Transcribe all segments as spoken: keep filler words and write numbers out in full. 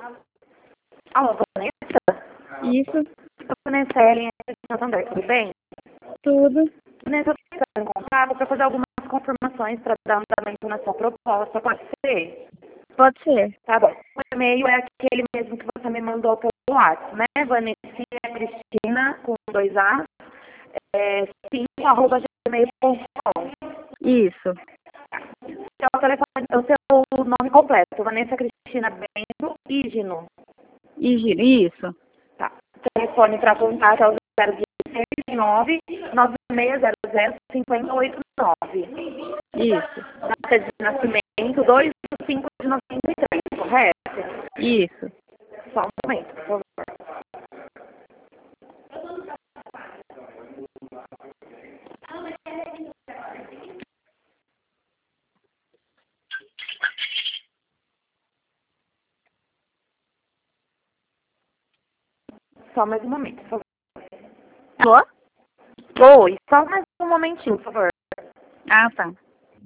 Alô, Vanessa? Isso, Eu Vanessa Ellen, de Santander, tudo bem? tudo. Vanessa, eu estou entrando em contato para fazer algumas confirmações para dar um andamento na sua proposta. Pode ser? Pode ser. Tá bom. O e-mail é aquele mesmo que você me mandou pelo WhatsApp, né? Vanessa Cristina, com dois A, é, cinco, arroba gmail ponto com. Isso, Seu telefone, o seu nome completo, Vanessa Cristina Bento Ígino. e giro, isso, Tá. Telefone para contato é o zero seis nove nove seis zero zero cinco oito nove. isso, Data de nascimento dois de cinco de noventa e três, correto? isso. Só um momento, por favor. Só mais um momento, por favor. Alô? Oi, só mais um momentinho, por favor. Ah, tá.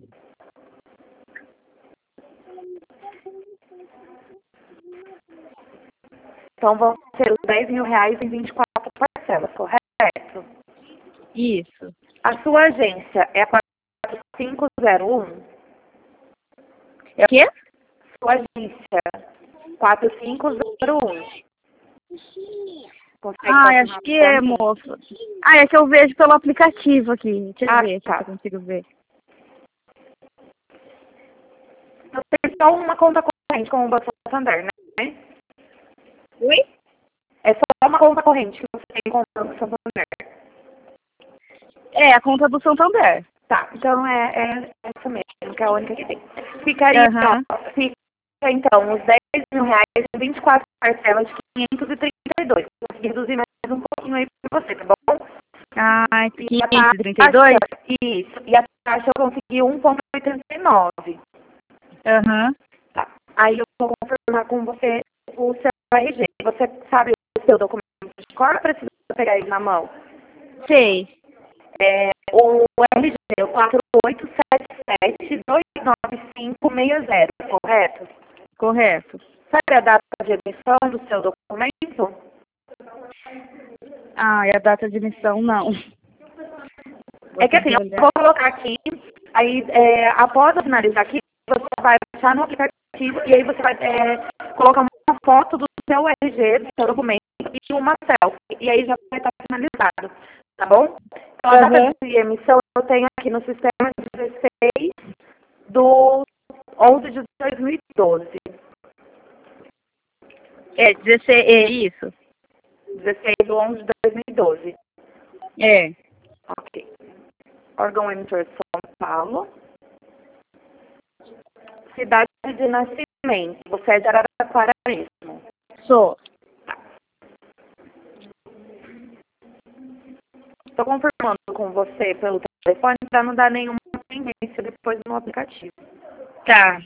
Então vão ser os dez mil reais em vinte e quatro parcelas, correto? Isso. A sua agência é a quatro cinco zero um? É o quê? Sua agência quatro cinco zero um. Consegue Ah, confirmar acho que pra é, mim? moça. Ah, é que eu vejo pelo aplicativo aqui. Deixa eu Ah, ver aqui tá. se eu consigo ver. Eu tenho só uma conta corrente com o Banco Santander, né? Oi? É só uma conta corrente que você tem com o Banco Santander. É, a conta do Santander. Tá, então é, é essa mesmo, que é a única que tem. Ficaria, Aham. ó, fica então os dez mil reais em vinte e quatro parcelas de quinhentos e trinta e dois. Consegui reduzir mais um pouquinho aí pra você, tá bom? Ah, E a quinhentos e trinta e taxa, dois? isso, e a taxa eu consegui um vírgula oitenta e nove. Aham. Tá. Aí eu vou confirmar com você o seu R G. Você sabe o seu documento de cor ou precisa pegar ele na mão? Sei. É, o R G é o quatro oito sete sete dois nove cinco seis zero, correto? Correto. Sabe a data de emissão do seu documento? Ah, e a data de emissão, não. Vou É que ter assim, que eu olhar. vou colocar aqui, aí é, após eu finalizar aqui, você vai baixar no aplicativo e aí você vai é, colocar uma foto do seu R G, do seu documento e uma selfie. E aí já vai estar finalizado, tá bom? Então a data Aham. de emissão eu tenho aqui no sistema dezesseis do onze de dois mil e doze. É, dezesseis, é isso? dezesseis de onze de dois mil e doze. É. Ok. Órgão emissor São Paulo. Cidade de nascimento. Você é de Araraquara mesmo. Sou. Estou confirmando com você pelo telefone para não dar nenhuma pendência depois no aplicativo. Tá.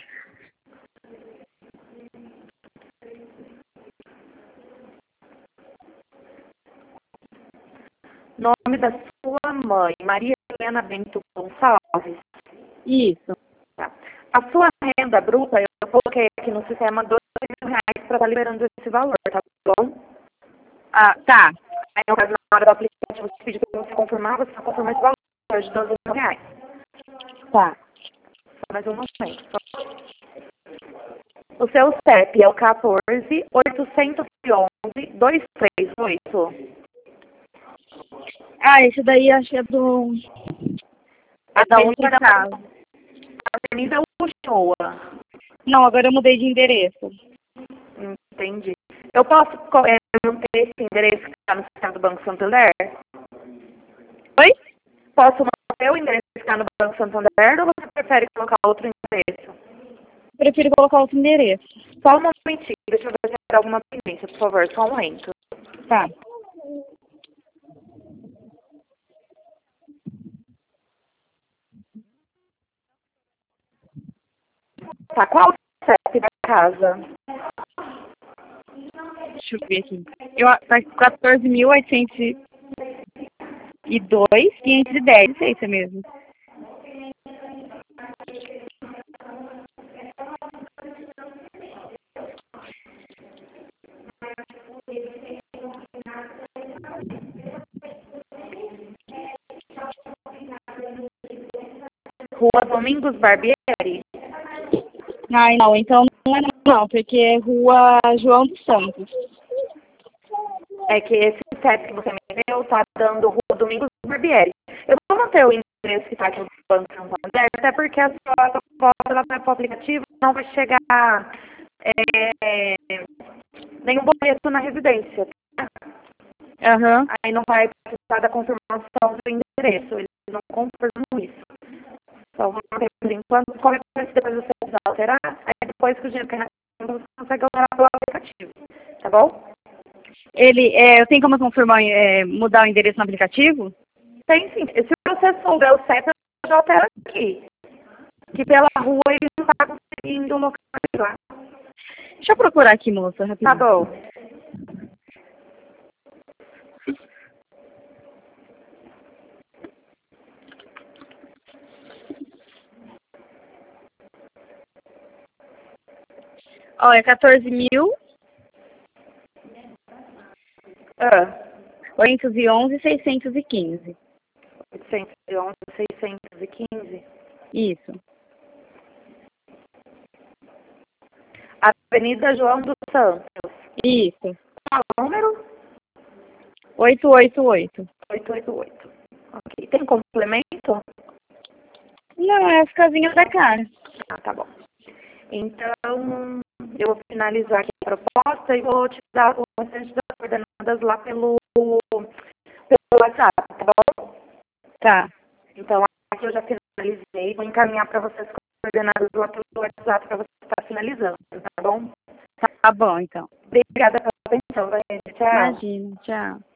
Nome da sua mãe, Maria Helena Bento Gonçalves. Isso. Tá. A sua renda bruta, eu coloquei aqui no sistema dois mil reais para estar liberando esse valor, tá bom? Ah, tá. Aí, no caso, na hora do aplicativo, você pediu para você confirmar, você só confirma esse valor de doze mil reais. Tá. Só mais um momento. O seu C E P é o quatorze, oitocentos e onze, duzentos e trinta e oito. Ah, esse daí acho que é do... É da outra Avenida, casa. Avenida Uchoa. Não, agora eu mudei de endereço. Entendi. Eu posso co- é, manter esse endereço que está no sistema do Banco Santander? Oi? Posso manter o endereço que está no Banco Santander ou você prefere colocar outro endereço? Prefiro colocar outro endereço. Só um momentinho, deixa eu ver se tem alguma pendência, por favor, só um momento. Tá. Tá, qual o C E P da casa? Deixa eu ver aqui. Eu, tá quatorze mil oitocentos e dois, quinhentos e dez. Não sei se é mesmo. Domingos Barbieri? Ai, não, então não é não, porque é Rua João dos Santos. É que esse C E P que você me deu tá dando Rua Domingos Barbieri. Eu vou manter o endereço que está aqui no Banco Santander, até porque a sua foto ela vai para o aplicativo, não vai chegar é, nenhum boleto na residência. Tá? Aham. Aí não vai precisar da confirmação do endereço, eles não confirmam isso. Só vão manter por enquanto, qualquer coisa depois você precisa alterar, aí depois que o dinheiro cair na conta, você consegue alterar pelo aplicativo, tá bom? Ele, é, eu tenho como confirmar, é, mudar o endereço no aplicativo? Tem sim. Se você souber o C E P, eu já altero aqui. Que pela rua ele não está conseguindo localizar. Deixa eu procurar aqui, moça, rapidinho. Tá bom. Ó, é quatorze mil, Ah, oitocentos e onze, seiscentos e quinze. oitocentos e onze, seiscentos e quinze. Isso. Avenida João dos Santos. Isso. Qual o número? oitocentos e oitenta e oito. oitocentos e oitenta e oito. Ok. Tem complemento? Não, é as casinhas da cara. Ah, tá bom. Então, eu vou finalizar aqui a proposta e vou te dar o restante das coordenadas lá pelo, pelo WhatsApp, tá bom? Tá. Então, aqui eu já finalizei. Vou encaminhar para vocês as coordenadas lá pelo WhatsApp para você estar finalizando, tá bom? Tá bom, então. Obrigada pela atenção, Vanessa. Tchau. Imagina. Tchau.